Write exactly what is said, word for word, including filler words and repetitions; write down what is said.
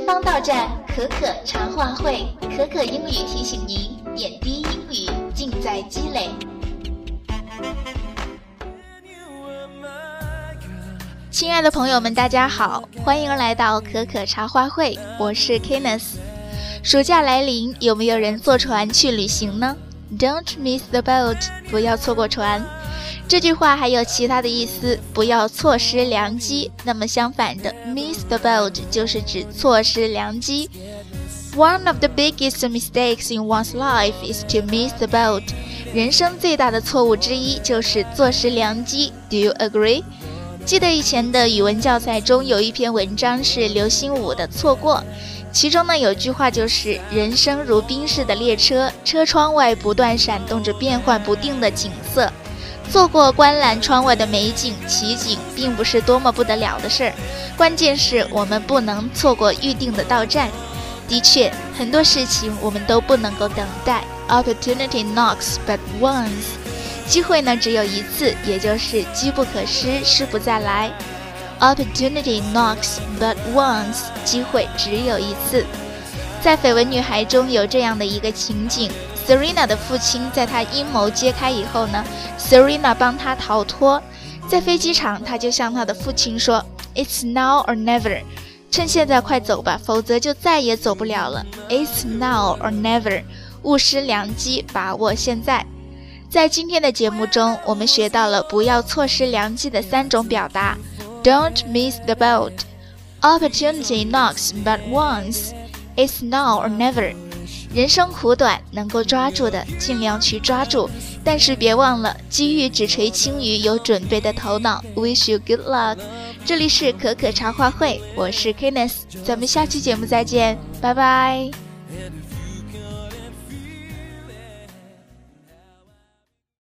前方到站可可茶话会，可可英语提醒您，点滴英语尽在积累。亲爱的朋友们，大家好，欢迎来到可可茶话会，我是 Kenneth。 暑假来临，有没有人坐船去旅行呢？ Don't miss the boat， 不要错过船。这句话还有其他的意思，不要错失良机。那么相反的 miss the boat 就是指错失良机。 One of the biggest mistakes in one's life is to miss the boat。 人生最大的错误之一就是错失良机。 Do you agree？ 记得以前的语文教材中有一篇文章是刘心武的错过，其中呢有句话就是人生如宾士的列车，车窗外不断闪动着变幻不定的景色，错过观览窗外的美景奇景并不是多么不得了的事儿，关键是我们不能错过预定的到站。的确，很多事情我们都不能够等待。 Opportunity knocks but once， 机会呢只有一次，也就是机不可失，失不再来。 Opportunity knocks but once， 机会只有一次。在绯闻女孩中有这样的一个情景， Serena 的父亲在她阴谋揭开以后呢， Serena 帮她逃脱。在飞机场，她就向她的父亲说 It's now or never， 趁现在快走吧，否则就再也走不了了。 It's now or never， 勿失良机，把握现在。在今天的节目中，我们学到了不要错失良机的三种表达。 Don't miss the boat， Opportunity knocks but once，It's now or never。 人生苦短，能够抓住的尽量去抓住，但是别忘了机遇只垂青于有准备的头脑。 Wish you good luck。 这里是可可茶话会，我是 Kenneth， 咱们下期节目再见，拜拜。